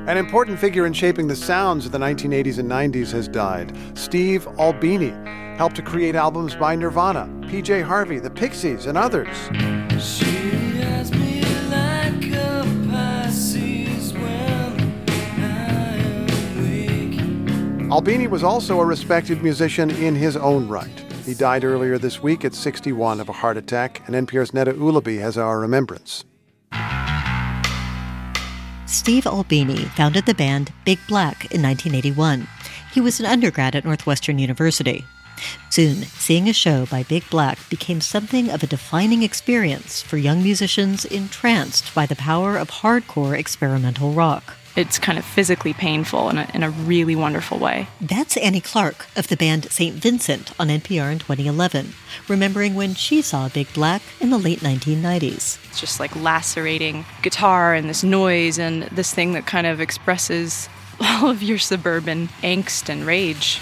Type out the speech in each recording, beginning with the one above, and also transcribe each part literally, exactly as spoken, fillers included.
An important figure in shaping the sounds of the nineteen eighties and nineties has died. Steve Albini helped to create albums by Nirvana, P J Harvey, the Pixies, and others. She has me like a Pisces when I am weak. Albini was also a respected musician in his own right. He died earlier this week at sixty-one of a heart attack, and N P R's Neda Ulaby has our remembrance. Steve Albini founded the band Big Black in nineteen eighty-one. He was an undergrad at Northwestern University. Soon, seeing a show by Big Black became something of a defining experience for young musicians entranced by the power of hardcore experimental rock. It's kind of physically painful in a, in a really wonderful way. That's Annie Clark of the band Saint Vincent on N P R in twenty eleven, remembering when she saw Big Black in the late nineteen nineties. It's just like lacerating guitar and this noise and this thing that kind of expresses all of your suburban angst and rage.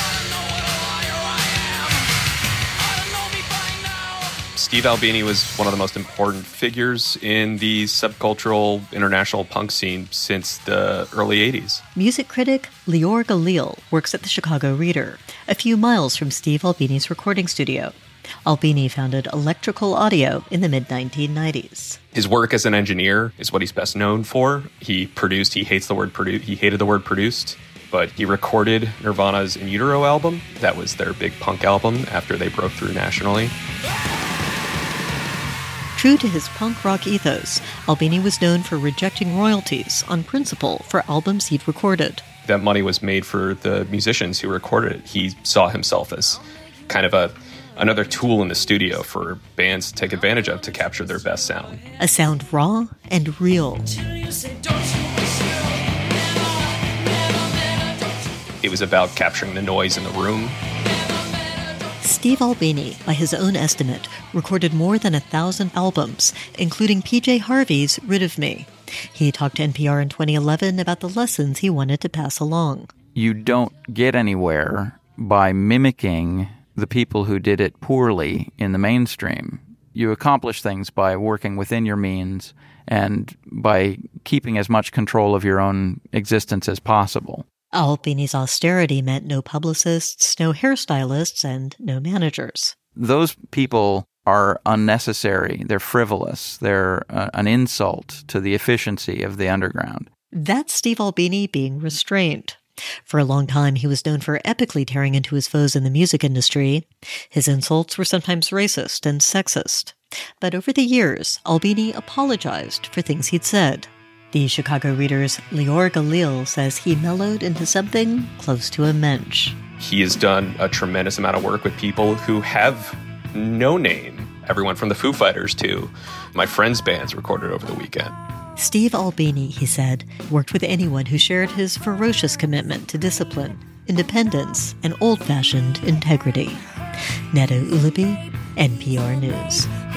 Steve Albini was one of the most important figures in the subcultural international punk scene since the early eighties. Music critic Lior Galil works at the Chicago Reader, a few miles from Steve Albini's recording studio. Albini founded Electrical Audio in the mid nineteen nineties. His work as an engineer is what he's best known for. He produced, he hates the word produ- he hated the word produced, but he recorded Nirvana's In Utero album. That was their big punk album after they broke through nationally. True to his punk rock ethos, Albini was known for rejecting royalties on principle for albums he'd recorded. That money was made for the musicians who recorded it. He saw himself as kind of a another tool in the studio for bands to take advantage of to capture their best sound. A sound raw and real. It was about capturing the noise in the room. Steve Albini, by his own estimate, recorded more than a thousand albums, including P J Harvey's Rid of Me. He talked to N P R in twenty eleven about the lessons he wanted to pass along. You don't get anywhere by mimicking the people who did it poorly in the mainstream. You accomplish things by working within your means and by keeping as much control of your own existence as possible. Albini's austerity meant no publicists, no hairstylists, and no managers. Those people are unnecessary. They're frivolous. They're uh, an insult to the efficiency of the underground. That's Steve Albini being restrained. For a long time, he was known for epically tearing into his foes in the music industry. His insults were sometimes racist and sexist. But over the years, Albini apologized for things he'd said. The Chicago Reader's Lior Galil says he mellowed into something close to a mensch. He has done a tremendous amount of work with people who have no name. Everyone from the Foo Fighters to my friends' bands recorded over the weekend. Steve Albini, he said, worked with anyone who shared his ferocious commitment to discipline, independence, and old-fashioned integrity. Neda Ulaby, N P R News.